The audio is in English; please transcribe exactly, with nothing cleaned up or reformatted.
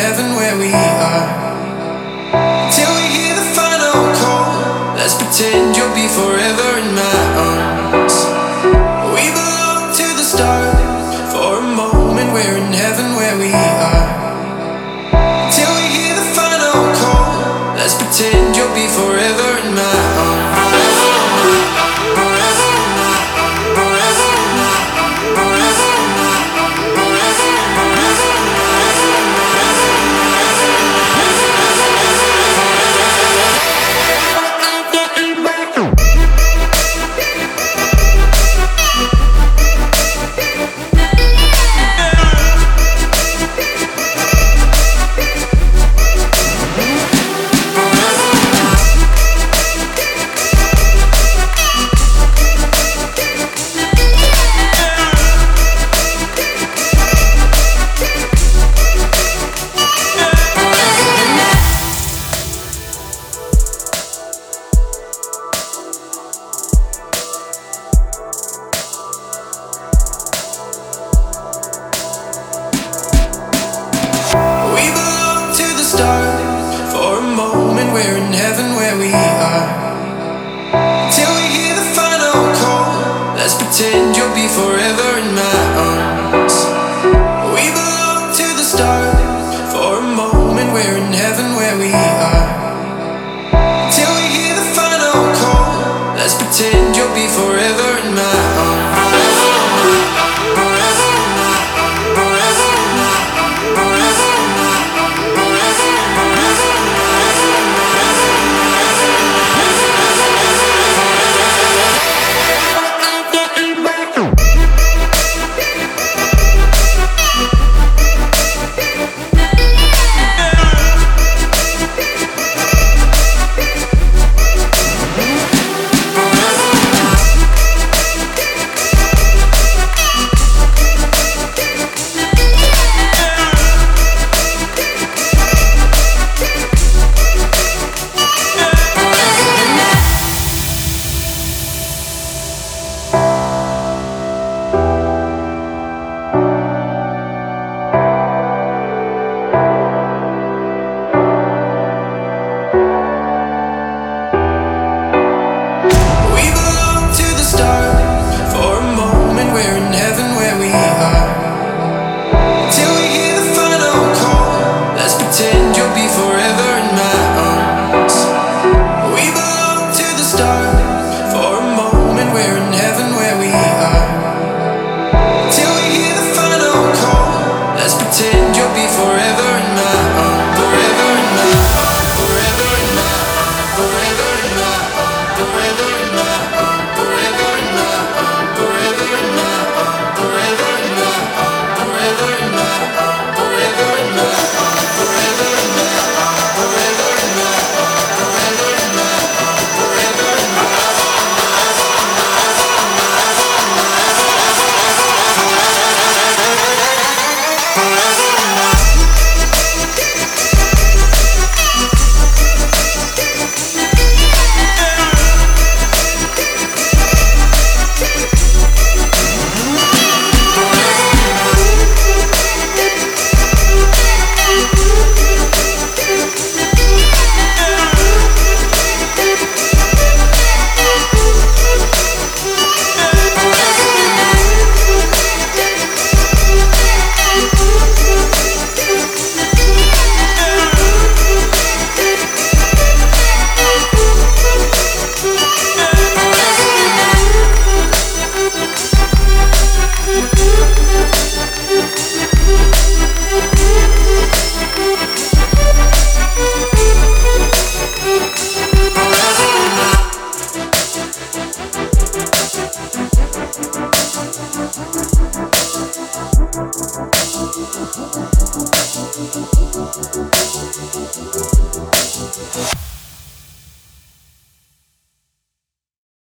heaven where we are. Till we hear the final call, let's pretend you'll be forever in my arms. We belong to the start. For a moment we're in heaven where we are. Till we hear the final call, let's pretend you'll be forever in my arms. For a moment we're in heaven where we are. Till we hear the final call, let's pretend you'll be forever in my